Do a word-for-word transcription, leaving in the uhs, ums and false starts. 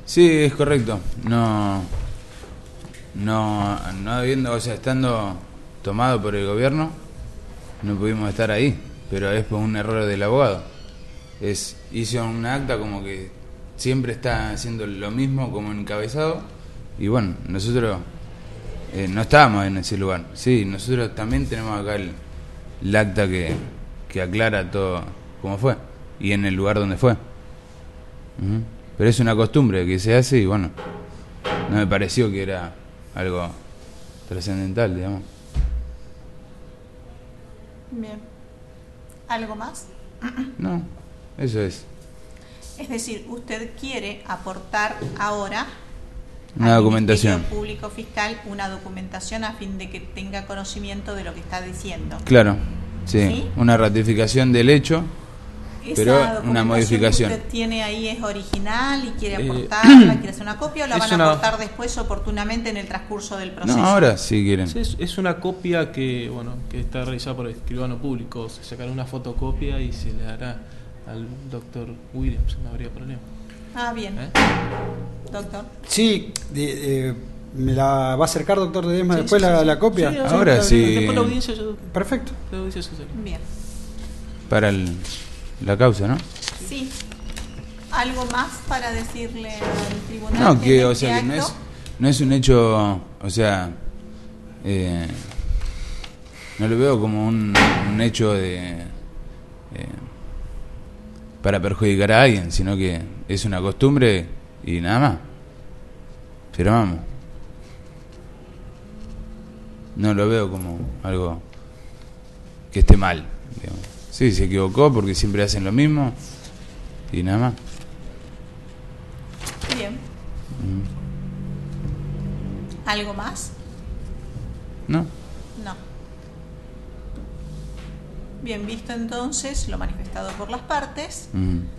Sí, es correcto. No, no, no habiendo, o sea, estando tomado por el gobierno, no pudimos estar ahí, pero es por un error del abogado. Es, hizo un acta como que siempre está haciendo lo mismo como encabezado, y bueno, nosotros eh, no estábamos en ese lugar. Sí, nosotros también tenemos acá el, el acta que, que aclara todo cómo fue y en el lugar donde fue. Uh-huh. Pero es una costumbre que se hace y bueno, no me pareció que era algo trascendental, digamos. Bien. ¿Algo más? No, eso es. Es decir, usted quiere aportar ahora una al documentación. Ministerio Público Fiscal una documentación a fin de que tenga conocimiento de lo que está diciendo. Claro, sí, ¿Sí? Una ratificación del hecho, ¿Esa pero una modificación. que usted tiene ahí es original y quiere Eh, aportarla, quiere hacer una copia o la van a una... aportar después oportunamente en el transcurso del proceso? No, ahora sí quieren. Sí, es, es una copia que bueno que está realizada por el escribano público. Se sacará una fotocopia y se le dará al doctor Williams, no habría problema. Ah, bien. ¿Eh? Doctor. Sí, de, eh, ¿me la va a acercar, doctor Ledesma, Sí, después sí, la, sí. la copia? Sí, Ahora sí. Después la audiencia yo... Perfecto. La audiencia se sale. Bien. Para el, la causa, ¿no? Sí. ¿Algo más para decirle al tribunal? No, que, o este sea, que no acto? es, no es un hecho, o sea, eh, no lo veo como un, un hecho de eh, para perjudicar a alguien, sino que es una costumbre y nada más. Pero vamos, no lo veo como algo que esté mal, digamos. Sí, se equivocó porque siempre hacen lo mismo y nada más. Bien. Mm. ¿Algo más? No. No. Bien, visto entonces lo manifestado por las partes, Mm.